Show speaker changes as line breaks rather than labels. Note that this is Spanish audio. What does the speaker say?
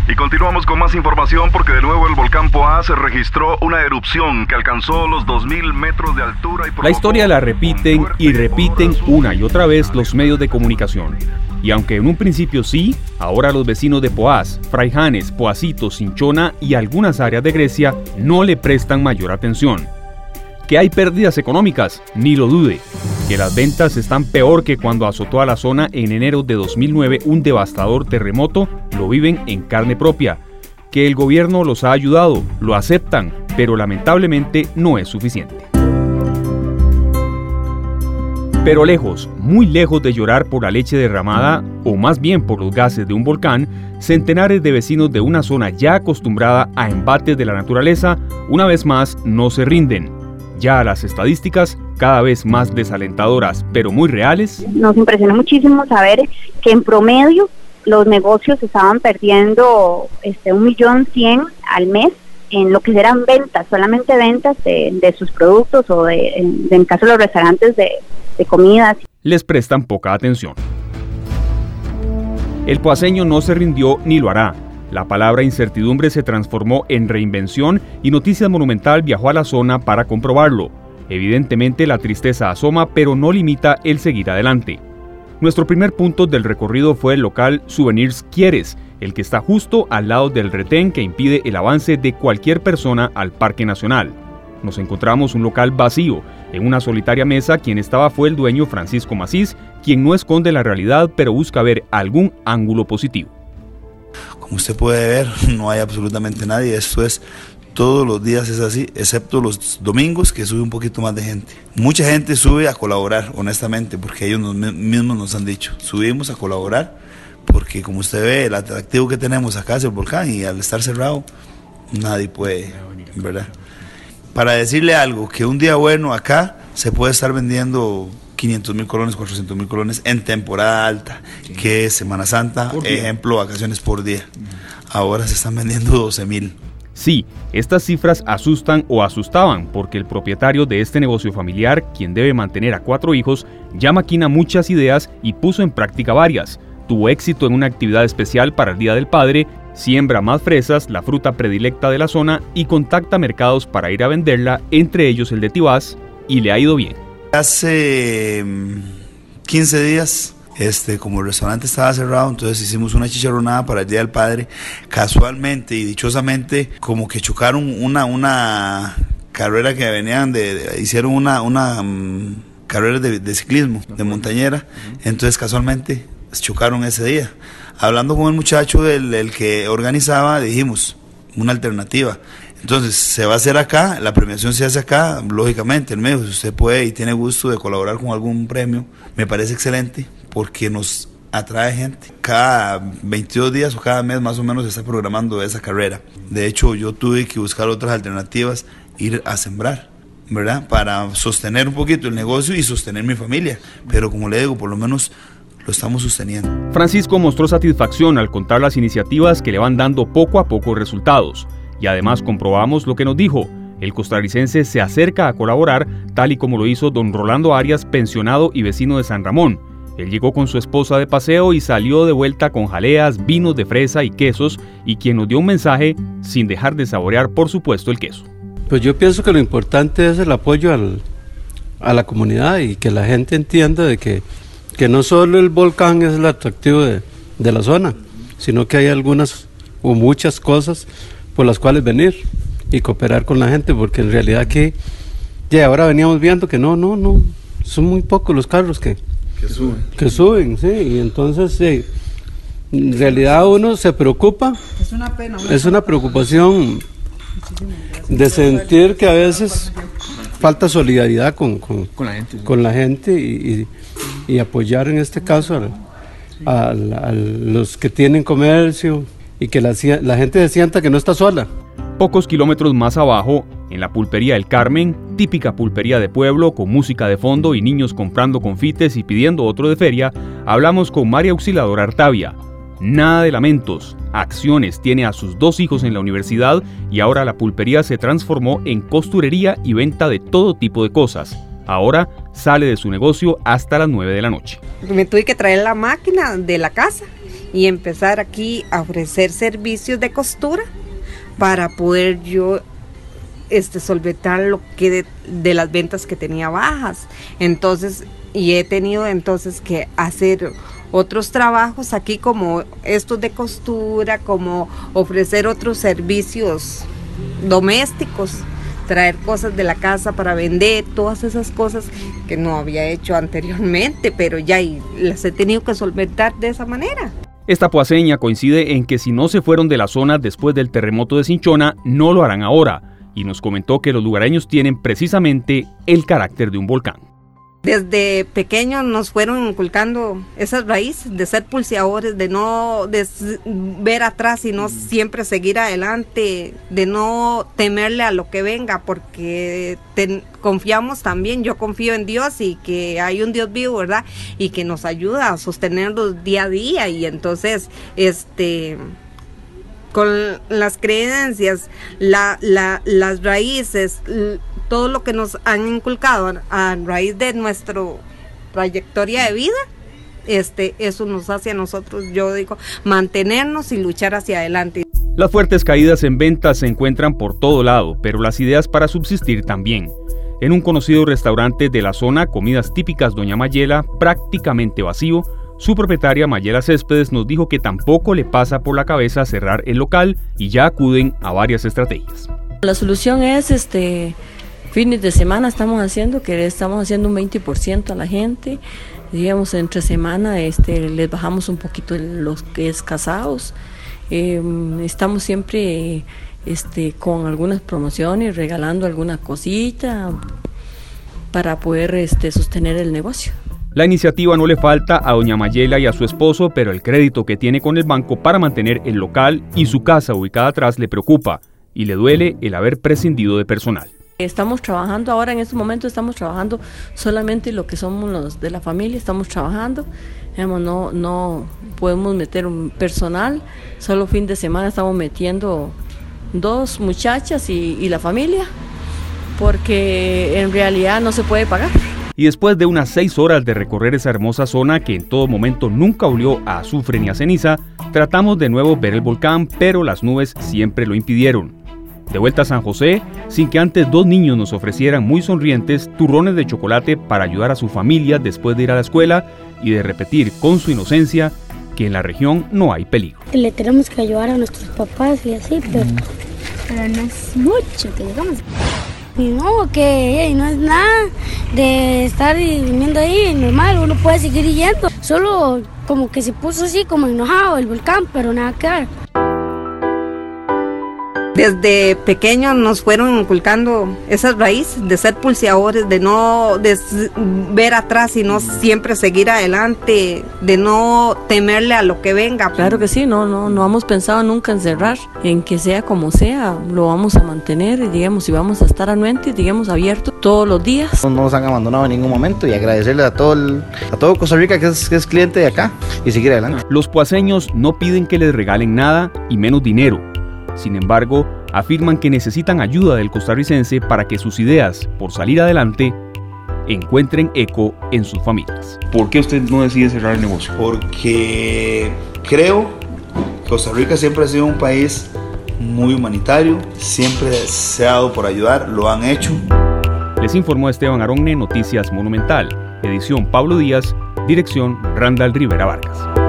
Y continuamos con más información porque de nuevo el volcán Poás registró una erupción que alcanzó los 2.000 metros de altura.
La historia la repiten y repiten una y otra vez los medios de comunicación. Y aunque en un principio sí, ahora los vecinos de Poás, Fraijanes, Poacito, Cinchona y algunas áreas de Grecia no le prestan mayor atención. ¿Que hay pérdidas económicas? Ni lo dude. Que las ventas están peor que cuando azotó a la zona en enero de 2009 un devastador terremoto, lo viven en carne propia. Que el gobierno los ha ayudado, lo aceptan, pero lamentablemente no es suficiente. Pero lejos, muy lejos de llorar por la leche derramada, o más bien por los gases de un volcán, centenares de vecinos de una zona ya acostumbrada a embates de la naturaleza, una vez más no se rinden. Ya las estadísticas, cada vez más desalentadoras, pero muy reales.
Nos impresionó muchísimo saber que en promedio los negocios estaban perdiendo 1.100.000 al mes en lo que eran ventas, solamente ventas de sus productos o en el caso de los restaurantes de comidas.
Les prestan poca atención. El poaseño no se rindió ni lo hará. La palabra incertidumbre se transformó en reinvención y Noticias Monumental viajó a la zona para comprobarlo. Evidentemente la tristeza asoma, pero no limita el seguir adelante. Nuestro primer punto del recorrido fue el local Souvenirs Quieres, el que está justo al lado del retén que impide el avance de cualquier persona al Parque Nacional. Nos encontramos un local vacío. En una solitaria mesa, quien estaba fue el dueño Francisco Macís, quien no esconde la realidad, pero busca ver algún ángulo positivo.
Como usted puede ver, no hay absolutamente nadie. Esto es, todos los días es así, excepto los domingos que sube un poquito más de gente. Mucha gente sube a colaborar, honestamente, porque ellos mismos nos han dicho. Subimos a colaborar porque, como usted ve, el atractivo que tenemos acá es el volcán y al estar cerrado, nadie puede, ¿verdad? Para decirle algo, que un día bueno acá se puede estar vendiendo 500.000 colones, 400.000 colones en temporada alta, que es Semana Santa, ejemplo, vacaciones por día. Ahora se están vendiendo 12.000.
Sí, estas cifras asustan o asustaban, porque el propietario de este negocio familiar, quien debe mantener a 4 hijos, ya maquina muchas ideas y puso en práctica varias. Tuvo éxito en una actividad especial para el Día del Padre, siembra más fresas, la fruta predilecta de la zona, y contacta mercados para ir a venderla, entre ellos el de Tibás, y le ha ido bien.
Hace 15 días, como el restaurante estaba cerrado, entonces hicimos una chicharronada para el Día del Padre. Casualmente y dichosamente, como que chocaron una carrera que venían hicieron una carrera de ciclismo, de montañera. Entonces casualmente chocaron ese día. Hablando con el muchacho, el que organizaba, dijimos, una alternativa. Entonces, se va a hacer acá, la premiación se hace acá, lógicamente, el medio, si usted puede y tiene gusto de colaborar con algún premio, me parece excelente, porque nos atrae gente. Cada 22 días o cada mes más o menos se está programando esa carrera. De hecho, yo tuve que buscar otras alternativas, ir a sembrar, ¿verdad? Para sostener un poquito el negocio y sostener mi familia. Pero como le digo, por lo menos lo estamos sosteniendo.
Francisco mostró satisfacción al contar las iniciativas que le van dando poco a poco resultados. Y además comprobamos lo que nos dijo. El costarricense se acerca a colaborar, tal y como lo hizo don Rolando Arias, pensionado y vecino de San Ramón. Él llegó con su esposa de paseo y salió de vuelta con jaleas, vinos de fresa y quesos, y quien nos dio un mensaje sin dejar de saborear, por supuesto, el queso.
Pues yo pienso que lo importante es el apoyo a la comunidad y que la gente entienda de que no solo el volcán es el atractivo de la zona, sino que hay algunas o muchas cosas por las cuales venir y cooperar con la gente, porque en realidad aquí ya ahora veníamos viendo que no, son muy pocos los carros que suben, sí, y entonces en realidad uno se preocupa, es una preocupación de sentir que a veces falta solidaridad con la gente y apoyar en este caso a los que tienen comercio, y que la gente se sienta que no está sola.
Pocos kilómetros más abajo, en la pulpería El Carmen, típica pulpería de pueblo con música de fondo y niños comprando confites y pidiendo otro de feria, hablamos con María Auxiliadora Artavia. Nada de lamentos, acciones, tiene a sus 2 hijos en la universidad y ahora la pulpería se transformó en costurería y venta de todo tipo de cosas. Ahora sale de su negocio hasta las 9 de la noche.
Me tuve que traer la máquina de la casa y empezar aquí a ofrecer servicios de costura para poder yo solventar lo que de las ventas que tenía bajas. Entonces, y he tenido entonces que hacer otros trabajos aquí como estos de costura, como ofrecer otros servicios domésticos, traer cosas de la casa para vender, todas esas cosas que no había hecho anteriormente, pero ya las he tenido que solventar de esa manera.
Esta poaceña coincide en que si no se fueron de la zona después del terremoto de Cinchona, no lo harán ahora, y nos comentó que los lugareños tienen precisamente el carácter de un volcán.
Desde pequeños nos fueron inculcando esas raíces de ser pulseadores, de no ver atrás, sino siempre seguir adelante, de no temerle a lo que venga, porque confiamos también, yo confío en Dios y que hay un Dios vivo, ¿verdad? Y que nos ayuda a sostenerlos día a día, y entonces, con las creencias, las raíces, todo lo que nos han inculcado a raíz de nuestra trayectoria de vida, eso nos hace a nosotros, yo digo, mantenernos y luchar hacia adelante.
Las fuertes caídas en ventas se encuentran por todo lado, pero las ideas para subsistir también. En un conocido restaurante de la zona, Comidas Típicas Doña Mayela, prácticamente vacío, su propietaria Mayela Céspedes nos dijo que tampoco le pasa por la cabeza cerrar el local y ya acuden a varias estrategias.
La solución es fines de semana estamos haciendo un 20% a la gente, digamos entre semana les bajamos un poquito los que es casados, estamos siempre con algunas promociones, regalando alguna cosita para poder sostener el negocio.
La iniciativa no le falta a doña Mayela y a su esposo, pero el crédito que tiene con el banco para mantener el local y su casa ubicada atrás le preocupa y le duele el haber prescindido de personal.
Estamos trabajando ahora, en este momento estamos trabajando solamente lo que somos los de la familia, estamos trabajando, digamos, no podemos meter un personal, solo fin de semana estamos metiendo 2 muchachas y la familia, porque en realidad no se puede pagar.
Y después de unas 6 horas de recorrer esa hermosa zona que en todo momento nunca olió a azufre ni a ceniza, tratamos de nuevo ver el volcán, pero las nubes siempre lo impidieron. De vuelta a San José, sin que antes 2 niños nos ofrecieran muy sonrientes turrones de chocolate para ayudar a su familia después de ir a la escuela y de repetir con su inocencia que en la región no hay peligro.
Le tenemos que ayudar a nuestros papás y así, pero no es mucho que digamos. Y no, que no es nada de estar viviendo ahí normal, uno puede seguir yendo. Solo como que se puso así como enojado el volcán, pero nada que ver.
Desde pequeños nos fueron inculcando esas raíces de ser pulseadores, de no ver atrás, sino siempre seguir adelante, de no temerle a lo que venga.
Claro que sí, no hemos pensado nunca en cerrar, en que sea como sea, lo vamos a mantener y digamos, y vamos a estar anuentes, digamos, abiertos todos los días.
No nos han abandonado en ningún momento y agradecerles a todo Costa Rica que es cliente de acá y seguir adelante.
Los poaceños no piden que les regalen nada y menos dinero. Sin embargo, afirman que necesitan ayuda del costarricense para que sus ideas por salir adelante encuentren eco en sus familias. ¿Por qué usted no decide cerrar el negocio?
Porque creo que Costa Rica siempre ha sido un país muy humanitario, siempre se ha dado por ayudar, lo han hecho.
Les informó Esteban Aronne, Noticias Monumental, edición Pablo Díaz, dirección Randall Rivera Vargas.